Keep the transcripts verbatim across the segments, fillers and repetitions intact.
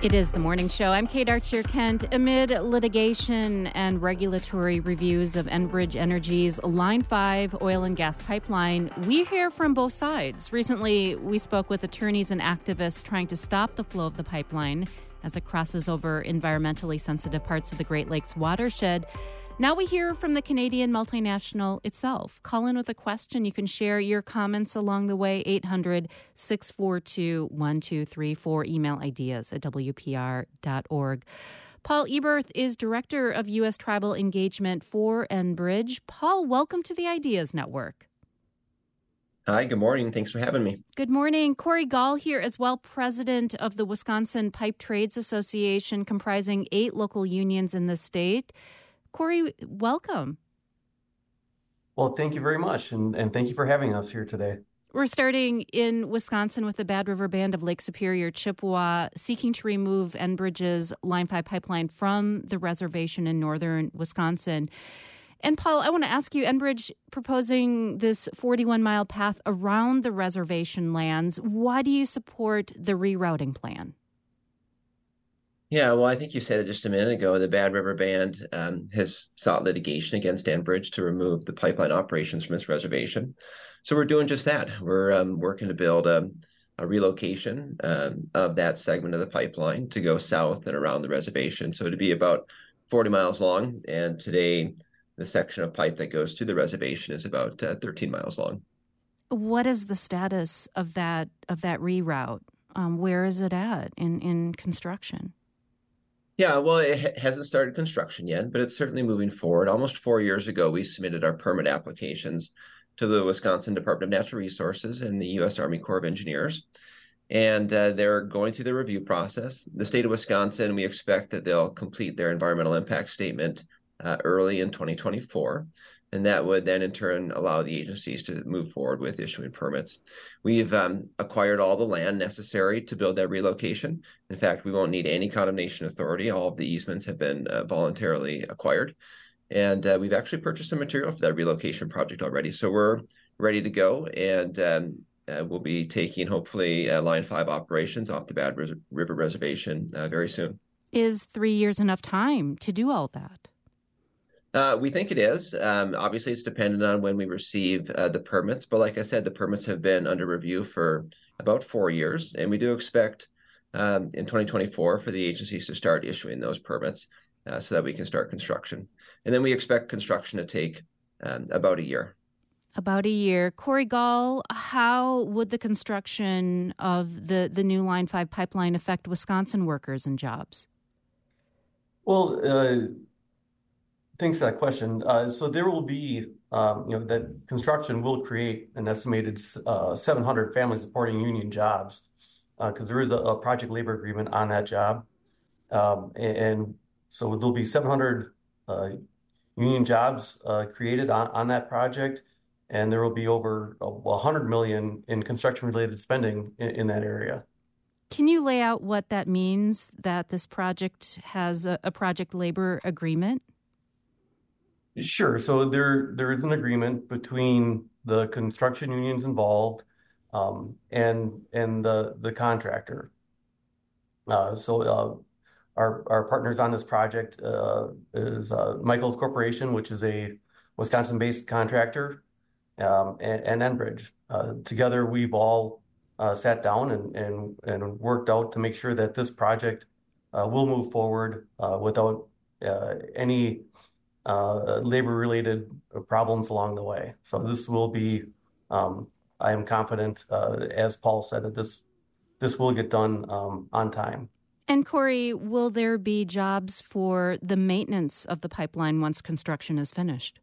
It is the morning show. I'm Kate Archer-Kent. Amid litigation and regulatory reviews of Enbridge Energy's Line five oil and gas pipeline, we hear from both sides. Recently, we spoke with attorneys and activists trying to stop the flow of the pipeline as it crosses over environmentally sensitive parts of the Great Lakes watershed. Now we hear from the Canadian multinational itself. Call in with a question. You can share your comments along the way, eight hundred, six four two, one two three four. Email ideas at w p r dot org. Paul Eberth is Director of U S Tribal Engagement for Enbridge. Paul, welcome to the Ideas Network. Hi, good morning. Thanks for having me. Good morning. Corey Gall here as well, President of the Wisconsin Pipe Trades Association, comprising eight local unions in the state. Corey, welcome. Well, thank you very much, and, and thank you for having us here today. We're starting in Wisconsin with the Bad River Band of Lake Superior, Chippewa, seeking to remove Enbridge's Line five pipeline from the reservation in northern Wisconsin. And Paul, I want to ask you, Enbridge proposing this forty-one mile path around the reservation lands. Why do you support the rerouting plan? Yeah, well, I think you said it just a minute ago. The Bad River Band um, has sought litigation against Enbridge to remove the pipeline operations from its reservation. So we're doing just that. We're um, working to build a, a relocation um, of that segment of the pipeline to go south and around the reservation. So to be about forty miles long. And today, the section of pipe that goes to the reservation is about uh, thirteen miles long. What is the status of that of that reroute? Um, where is it at in, in construction? Yeah, well, it ha- hasn't started construction yet, but it's certainly moving forward. Almost four years ago, we submitted our permit applications to the Wisconsin Department of Natural Resources and the U S Army Corps of Engineers, and uh, they're going through the review process. The state of Wisconsin, we expect that they'll complete their environmental impact statement uh, early in twenty twenty-four, and that would then in turn allow the agencies to move forward with issuing permits. We've um, acquired all the land necessary to build that relocation. In fact, we won't need any condemnation authority. All of the easements have been uh, voluntarily acquired. And uh, we've actually purchased some material for that relocation project already. So we're ready to go, and um, uh, we'll be taking hopefully uh, Line five operations off the Bad River Reservation uh, very soon. Is three years enough time to do all that? Uh, we think it is. Um, obviously, it's dependent on when we receive uh, the permits. But like I said, the permits have been under review for about four years. And we do expect um, in twenty twenty-four for the agencies to start issuing those permits uh, so that we can start construction. And then we expect construction to take um, about a year. About a year. Corey Gall, how would the construction of the, the new Line five pipeline affect Wisconsin workers and jobs? Well, uh, thanks for that question. Uh, so there will be, um, you know, that construction will create an estimated uh, seven hundred family supporting union jobs because uh, there is a, a project labor agreement on that job. Um, and, and so there'll be seven hundred uh, union jobs uh, created on, on that project. And there will be over one hundred million in construction related spending in, in that area. Can you lay out what that means, that this project has a, a project labor agreement? Sure. So there there is an agreement between the construction unions involved um, and and the the contractor. Uh, so uh, our our partners on this project uh, is uh, Michaels Corporation, which is a Wisconsin-based contractor, um, and, and Enbridge. Uh, together, we've all uh, sat down and, and and worked out to make sure that this project uh, will move forward uh, without uh, any Uh, labor-related problems along the way. So this will be, um, I am confident, uh, as Paul said, that this this will get done um, on time. And Corey, will there be jobs for the maintenance of the pipeline once construction is finished?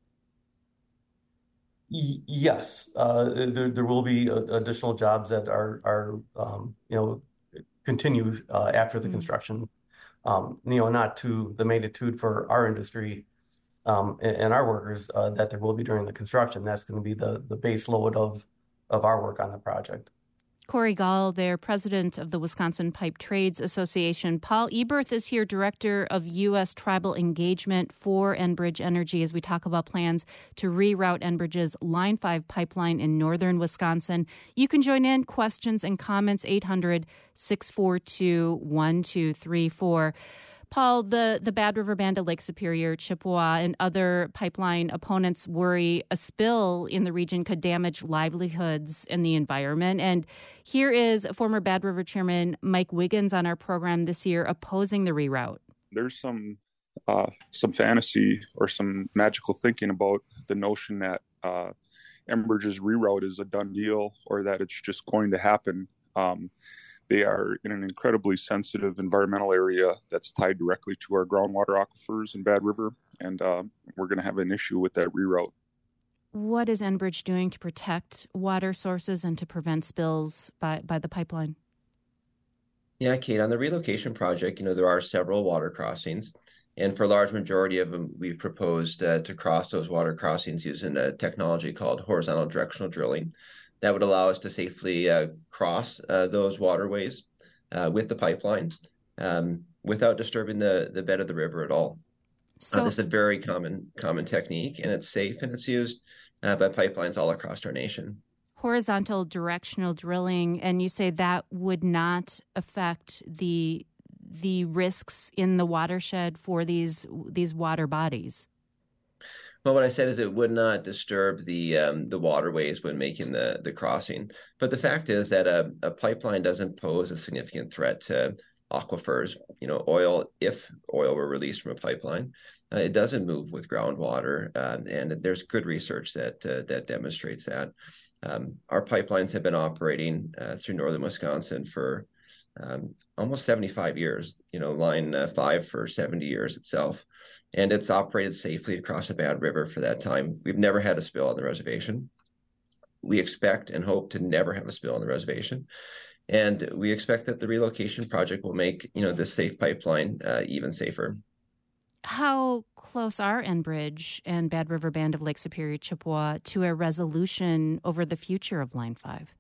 Y- yes, uh, there there will be uh, additional jobs that are are um, you know continue uh, after the mm-hmm. construction. Um, you know, not to the magnitude for our industry. Um, and, and our workers uh, that there will be during the construction. That's going to be the, the base load of, of our work on the project. Corey Gall, they're president of the Wisconsin Pipe Trades Association. Paul Eberth is here, director of U S Tribal Engagement for Enbridge Energy, as we talk about plans to reroute Enbridge's Line five pipeline in northern Wisconsin. You can join in, questions and comments, eight hundred, six four two, one two three four. Paul, the, the Bad River Band of Lake Superior, Chippewa, and other pipeline opponents worry a spill in the region could damage livelihoods and the environment. And here is former Bad River Chairman Mike Wiggins on our program this year opposing the reroute. There's some uh, some fantasy or some magical thinking about the notion that uh, Enbridge's reroute is a done deal or that it's just going to happen. Um, They are in an incredibly sensitive environmental area that's tied directly to our groundwater aquifers in Bad River, and uh, we're going to have an issue with that reroute. What is Enbridge doing to protect water sources and to prevent spills by, by the pipeline? Yeah, Kate, on the relocation project, you know, there are several water crossings, and for a large majority of them, we've proposed uh, to cross those water crossings using a technology called horizontal directional drilling. That would allow us to safely uh, cross uh, those waterways uh, with the pipeline um, without disturbing the, the bed of the river at all. So, uh, this is a very common common technique, and it's safe, and it's used uh, by pipelines all across our nation. Horizontal directional drilling, and you say that would not affect the the risks in the watershed for these these water bodies. Well, what I said is it would not disturb the um, the waterways when making the, the crossing. But the fact is that a, a pipeline doesn't pose a significant threat to aquifers. You know, oil, if oil were released from a pipeline, uh, it doesn't move with groundwater, um, and there's good research that uh, that demonstrates that. Um, our pipelines have been operating uh, through northern Wisconsin for um, almost seventy-five years. You know, Line uh, five for seventy years itself. And it's operated safely across a Bad River for that time. We've never had a spill on the reservation. We expect and hope to never have a spill on the reservation. And we expect that the relocation project will make, you know, this safe pipeline uh, even safer. How close are Enbridge and Bad River Band of Lake Superior, Chippewa to a resolution over the future of Line five?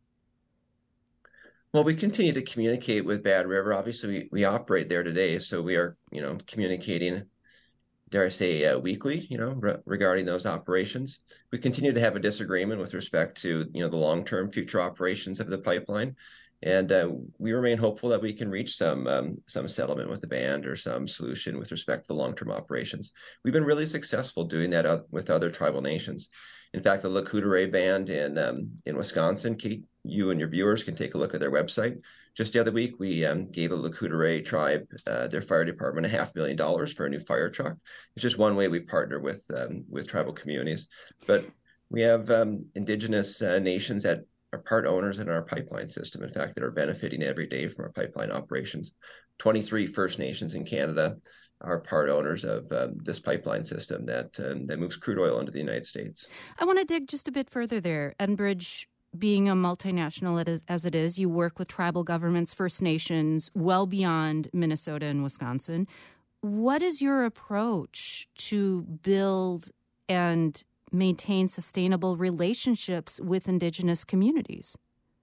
Well, we continue to communicate with Bad River. Obviously, we, we operate there today, so we are, you know, communicating, dare I say, uh, weekly, you know, re- regarding those operations. We continue to have a disagreement with respect to, you know, the long-term future operations of the pipeline. And uh, we remain hopeful that we can reach some um, some settlement with the band or some solution with respect to the long-term operations. We've been really successful doing that uh, with other tribal nations. In fact, the La Coudray Band in um, in Wisconsin, Kate, you and your viewers can take a look at their website. Just the other week, we um, gave the La Coudray tribe, uh, their fire department, a half million dollars for a new fire truck. It's just one way we partner with um, with tribal communities. But we have um, indigenous uh, nations that are part owners in our pipeline system. In fact, that are benefiting every day from our pipeline operations. twenty-three First Nations in Canada are part owners of um, this pipeline system that um, that moves crude oil into the United States. I want to dig just a bit further there. Enbridge, being a multinational as it is, you work with tribal governments, First Nations, well beyond Minnesota and Wisconsin. What is your approach to build and maintain sustainable relationships with Indigenous communities?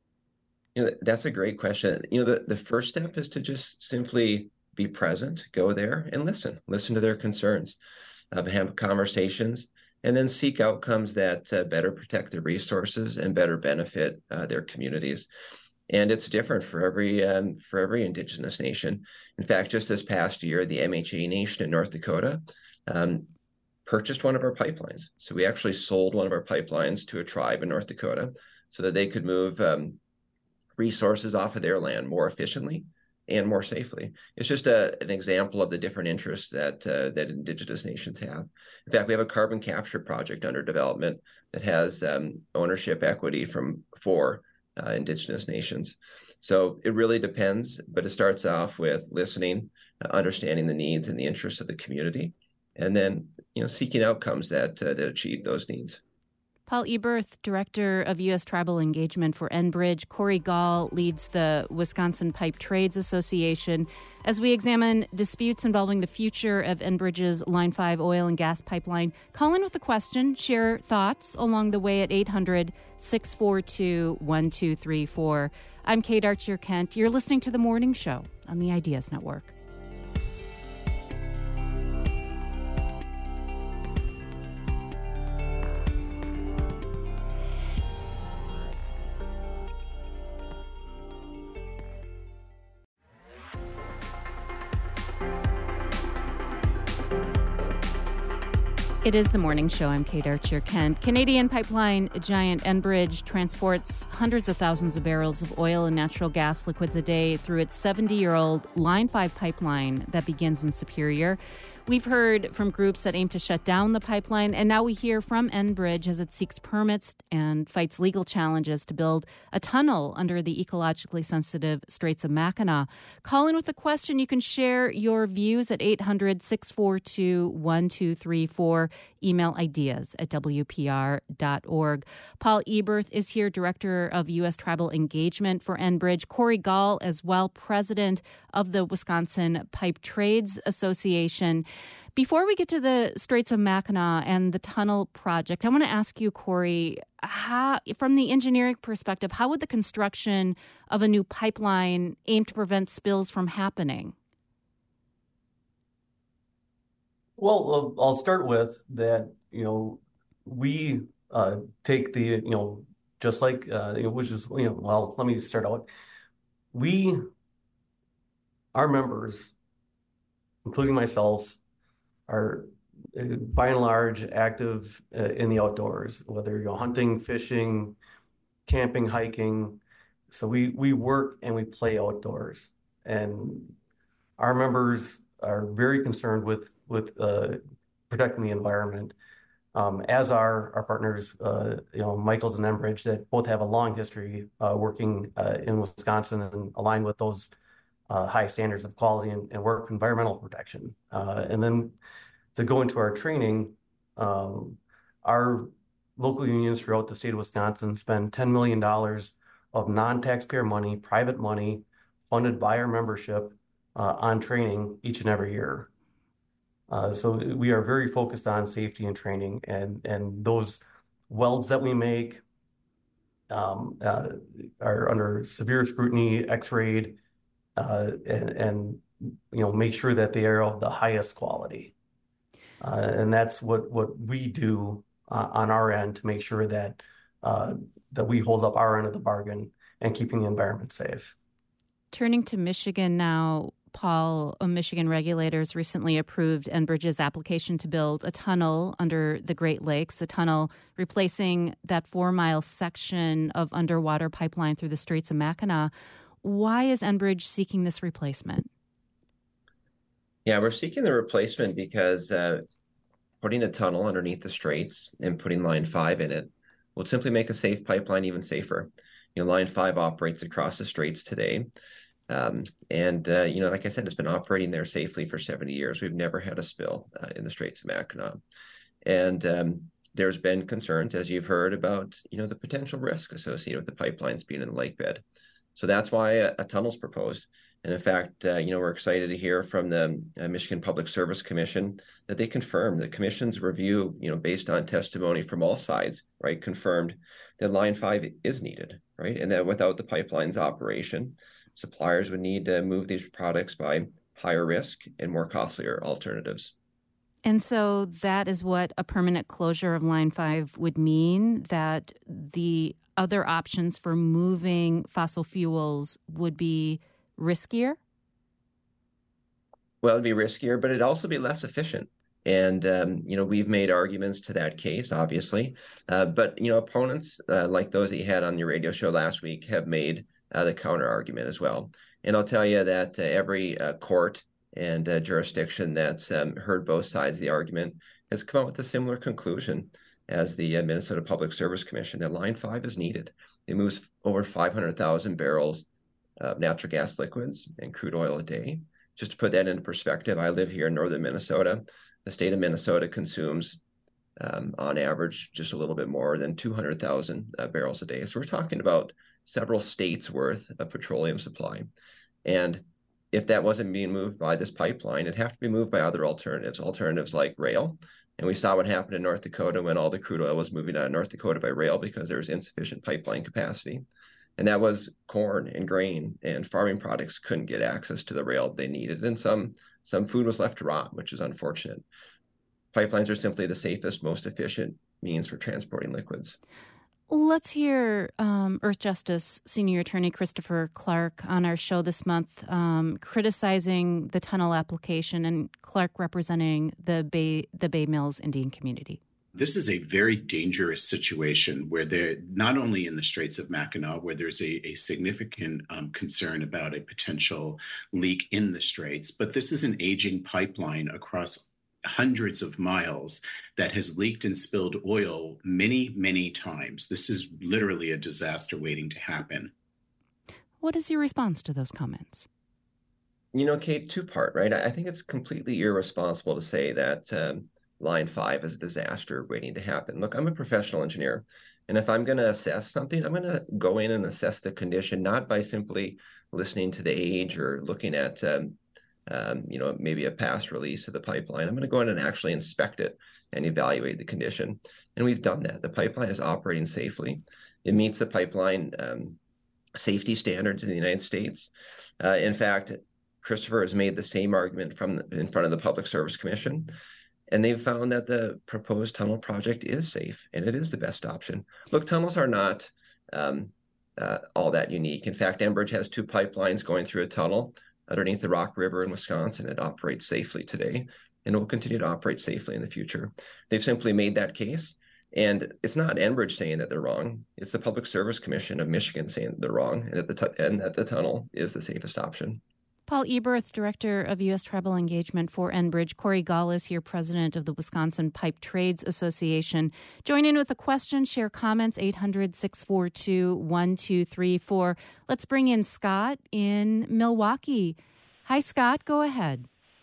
You know, that's a great question. You know, the, the first step is to just simply be present, go there and listen, listen to their concerns, uh, have conversations, and then seek outcomes that uh, better protect their resources and better benefit uh, their communities. And it's different for every um, for every Indigenous nation. In fact, just this past year, the M H A Nation in North Dakota um, purchased one of our pipelines. So we actually sold one of our pipelines to a tribe in North Dakota so that they could move um, resources off of their land more efficiently and more safely. It's just a, an example of the different interests that uh, that Indigenous nations have. In fact, we have a carbon capture project under development that has um, ownership equity from four uh, Indigenous nations. So it really depends, but it starts off with listening, uh, understanding the needs and the interests of the community, and then, you know, seeking outcomes that uh, that achieve those needs. Paul Eberth, Director of U S Tribal Engagement for Enbridge. Corey Gall leads the Wisconsin Pipe Trades Association as we examine disputes involving the future of Enbridge's Line five oil and gas pipeline. Call in with a question, share thoughts along the way at eight hundred, six four two, one two three four. I'm Kate Archer-Kent. You're listening to The Morning Show on the Ideas Network. It is The Morning Show. I'm Kate Archer-Kent. Canadian pipeline giant Enbridge transports hundreds of thousands of barrels of oil and natural gas liquids a day through its seventy-year-old Line five pipeline that begins in Superior. We've heard from groups that aim to shut down the pipeline, and now we hear from Enbridge as it seeks permits and fights legal challenges to build a tunnel under the ecologically sensitive Straits of Mackinac. Call in with a question. You can share your views at eight hundred, six four two, one two three four. Email ideas at w p r dot org. Paul Eberth is here, Director of U S Tribal Engagement for Enbridge. Corey Gall as well, President of the Wisconsin Pipe Trades Association. Before we get to the Straits of Mackinac and the tunnel project, I want to ask you, Corey, how, from the engineering perspective, how would the construction of a new pipeline aim to prevent spills from happening? Well, I'll start with that, you know, we uh, take the, you know, just like, uh, you know, which is, you know, well, let me start out. We, our members, including myself, are uh, by and large active uh, in the outdoors, whether you're hunting, fishing, camping, hiking. So we, we work and we play outdoors. And our members are very concerned with with uh, protecting the environment, um, as are our partners, uh, you know, Michaels and Enbridge, that both have a long history uh, working uh, in Wisconsin and aligned with those uh, high standards of quality and, and work environmental protection. Uh, and then to go into our training, um, our local unions throughout the state of Wisconsin spend ten million dollars of non-taxpayer money, private money, funded by our membership uh, on training each and every year. Uh, so we are very focused on safety and training, and, and those welds that we make um, uh, are under severe scrutiny, x-rayed, uh, and, and you know make sure that they are of the highest quality. Uh, and that's what, what we do uh, on our end to make sure that uh, that we hold up our end of the bargain and keeping the environment safe. Turning to Michigan now, Paul, Michigan regulators recently approved Enbridge's application to build a tunnel under the Great Lakes, a tunnel replacing that four-mile section of underwater pipeline through the Straits of Mackinac. Why is Enbridge seeking this replacement? Yeah, we're seeking the replacement because uh, putting a tunnel underneath the Straits and putting Line five in it will simply make a safe pipeline even safer. You know, Line five operates across the Straits today. Um, and, uh, you know, like I said, it's been operating there safely for seventy years. We've never had a spill uh, in the Straits of Mackinac. And um, there's been concerns, as you've heard, about, you know, the potential risk associated with the pipelines being in the lake bed. So that's why a, a tunnel's proposed. And in fact, uh, you know, we're excited to hear from the uh, Michigan Public Service Commission that they confirmed the commission's review, you know, based on testimony from all sides, right, confirmed that Line five is needed, right, and that without the pipeline's operation, suppliers would need to move these products by higher risk and more costlier alternatives. And so that is what a permanent closure of Line five would mean, that the other options for moving fossil fuels would be riskier? Well, it'd be riskier, but it'd also be less efficient. And, um, you know, we've made arguments to that case, obviously. Uh, but, you know, opponents uh, like those that you had on your radio show last week have made uh, the counter argument as well. And I'll tell you that uh, every uh, court and uh, jurisdiction that's um, heard both sides of the argument has come up with a similar conclusion as the uh, Minnesota Public Service Commission, that Line five is needed. It moves over five hundred thousand barrels of natural gas liquids and crude oil a day. Just to put that into perspective, I live here in northern Minnesota. The state of Minnesota consumes um, on average, just a little bit more than two hundred thousand uh, barrels a day. So we're talking about several states worth of petroleum supply. And if that wasn't being moved by this pipeline, it'd have to be moved by other alternatives, alternatives like rail. And we saw what happened in North Dakota when all the crude oil was moving out of North Dakota by rail because there was insufficient pipeline capacity. And that was corn and grain, and farming products couldn't get access to the rail they needed. And some, some food was left to rot, which is unfortunate. Pipelines are simply the safest, most efficient means for transporting liquids. Let's hear um, Earthjustice Senior Attorney Christopher Clark on our show this month, um, criticizing the tunnel application, and Clark representing the Bay the Bay Mills Indian community. This is a very dangerous situation where they're not only in the Straits of Mackinac, where there's a, a significant um, concern about a potential leak in the Straits, but this is an aging pipeline across hundreds of miles that has leaked and spilled oil many, many times. This is literally a disaster waiting to happen. What is your response to those comments? You know, Kate, two-part, right? I think it's completely irresponsible to say that um, Line five is a disaster waiting to happen. Look, I'm a professional engineer, and if I'm going to assess something, I'm going to go in and assess the condition, not by simply listening to the age or looking at um, Um, you know, maybe a past release of the pipeline. I'm going to go in and actually inspect it and evaluate the condition. And we've done that. The pipeline is operating safely. It meets the pipeline um, safety standards in the United States. Uh, in fact, Christopher has made the same argument from the, in front of the Public Service Commission, and they've found that the proposed tunnel project is safe, and it is the best option. Look, tunnels are not um, uh, all that unique. In fact, Enbridge has two pipelines going through a tunnel underneath the Rock River in Wisconsin. It operates safely today, and it will continue to operate safely in the future. They've simply made that case, and it's not Enbridge saying that they're wrong. It's the Public Service Commission of Michigan saying that they're wrong, and that the, tu- and that the tunnel is the safest option. Paul Eberth, Director of U S Tribal Engagement for Enbridge. Corey Gall is here, President of the Wisconsin Pipe Trades Association. Join in with a question, share comments, eight hundred, six four two, one two three four. Let's bring in Scott in Milwaukee. Hi, Scott. Go ahead.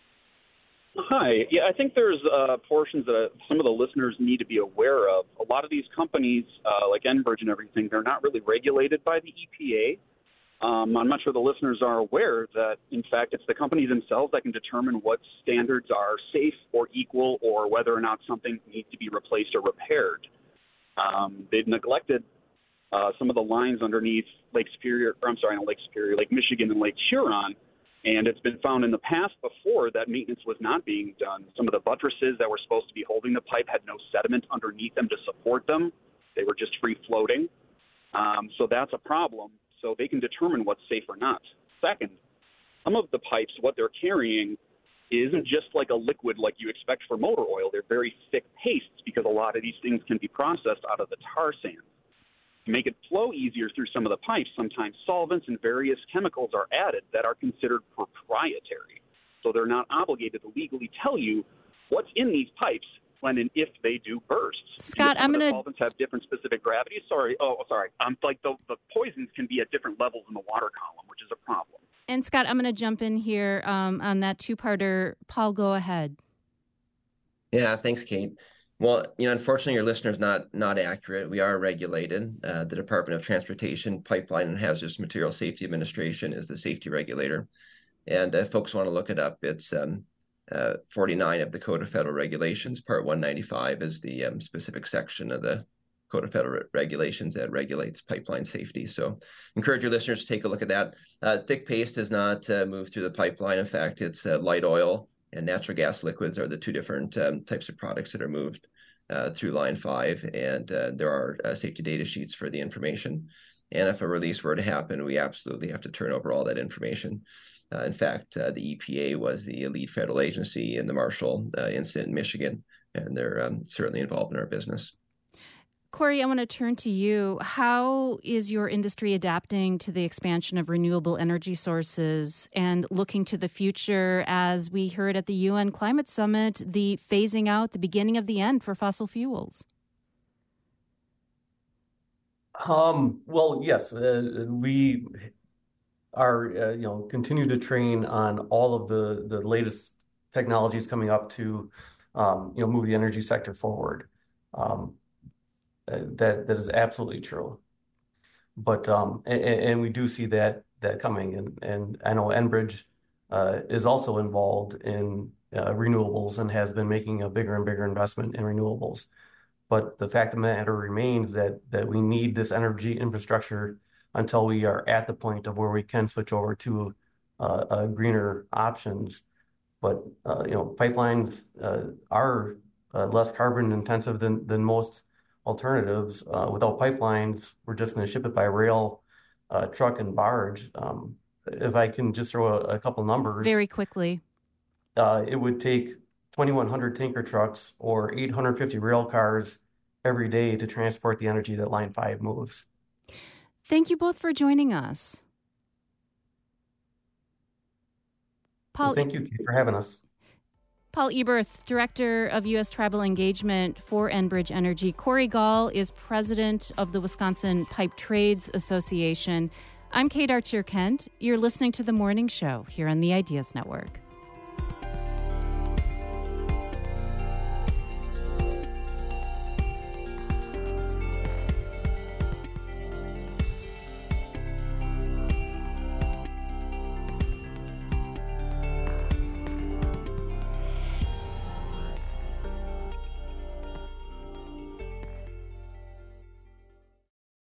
Hi. Yeah, I think there's uh, portions that some of the listeners need to be aware of. A lot of these companies, uh, like Enbridge and everything, they're not really regulated by the E P A. Um, I'm not sure the listeners are aware that, in fact, it's the companies themselves that can determine what standards are safe or equal, or whether or not something needs to be replaced or repaired. Um, they've neglected uh, some of the lines underneath Lake Superior, or I'm sorry, not Lake Superior, Lake Michigan and Lake Huron, and it's been found in the past before that maintenance was not being done. Some of the buttresses that were supposed to be holding the pipe had no sediment underneath them to support them. They were just free floating. Um, so that's a problem. So they can determine what's safe or not. Second, some of the pipes, what they're carrying isn't just like a liquid like you expect for motor oil. They're very thick pastes because a lot of these things can be processed out of the tar sand. To make it flow easier through some of the pipes, sometimes solvents and various chemicals are added that are considered proprietary. So they're not obligated to legally tell you what's in these pipes when and if they do burst. Scott, I'm going to... solvents have different specific gravities. Sorry. Oh, sorry. Um, like the, the poisons can be at different levels in the water column, which is a problem. And Scott, I'm going to jump in here um, on that two-parter. Paul, go ahead. Yeah, thanks, Kate. Well, you know, unfortunately, your listener's not not accurate. We are regulated. Uh, the Department of Transportation Pipeline and Hazardous Materials Safety Administration is the safety regulator. And if folks want to look it up, it's um, uh, forty-nine of the Code of Federal Regulations. Part one ninety-five is the um, specific section of the Code of Federal Regulations that regulates pipeline safety. So encourage your listeners to take a look at that. Uh, thick paste does not uh, move through the pipeline. In fact, it's uh, light oil and natural gas liquids are the two different um, types of products that are moved uh, through Line five, and uh, there are uh, safety data sheets for the information. And if a release were to happen, we absolutely have to turn over all that information. Uh, in fact, uh, the E P A was the lead federal agency in the Marshall uh, incident in Michigan, and they're um, certainly involved in our business. Corey, I want to turn to you. How is your industry adapting to the expansion of renewable energy sources and looking to the future, as we heard at the U N Climate Summit, the phasing out, the beginning of the end for fossil fuels? Um, well, yes, uh, we are, uh, you know, continue to train on all of the, the latest technologies coming up to, um, you know, move the energy sector forward. Um, that that is absolutely true. But um, and, and we do see that that coming, and and I know Enbridge uh, is also involved in uh, renewables and has been making a bigger and bigger investment in renewables. But the fact of the matter remains that that we need this energy infrastructure until we are at the point of where we can switch over to uh, uh, greener options. But uh, you know, pipelines uh, are uh, less carbon intensive than than most alternatives. Uh, without pipelines, we're just going to ship it by rail, uh, truck, and barge. Um, if I can just throw a, a couple numbers. Very quickly. Uh, it would take twenty-one hundred tanker trucks or eight hundred fifty rail cars every day to transport the energy that Line five moves. Thank you both for joining us. Paul, well, thank you, Kate, for having us. Paul Eberth, Director of U S Tribal Engagement for Enbridge Energy. Corey Gall is President of the Wisconsin Pipe Trades Association. I'm Kate Archer Kent. You're listening to The Morning Show here on the Ideas Network.